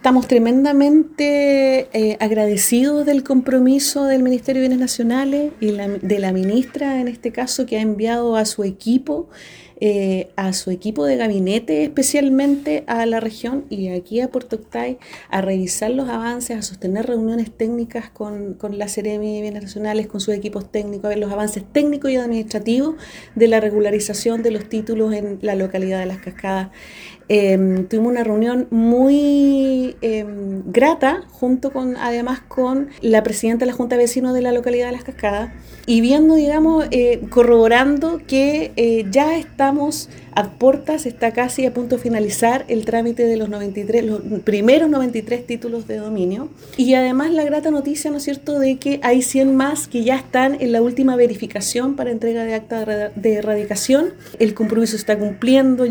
Estamos tremendamente agradecidos del compromiso del Ministerio de Bienes Nacionales y de la ministra, en este caso, que ha enviado a su equipo de gabinete, especialmente a la región y aquí a Puerto Octay, a revisar los avances, a sostener reuniones técnicas con la Seremi de Bienes Nacionales, con sus equipos técnicos, a ver los avances técnicos y administrativos de la regularización de los títulos en la localidad de Las Cascadas. Tuvimos una reunión muy grata, además con la presidenta de la Junta de Vecinos de la localidad de Las Cascadas, y viendo, digamos, corroborando que ya estamos a puertas, está casi a punto de finalizar el trámite de los primeros 93 títulos de dominio, y además la grata noticia, ¿no es cierto?, de que hay 100 más que ya están en la última verificación para entrega de acta de erradicación. El compromiso se está cumpliendo.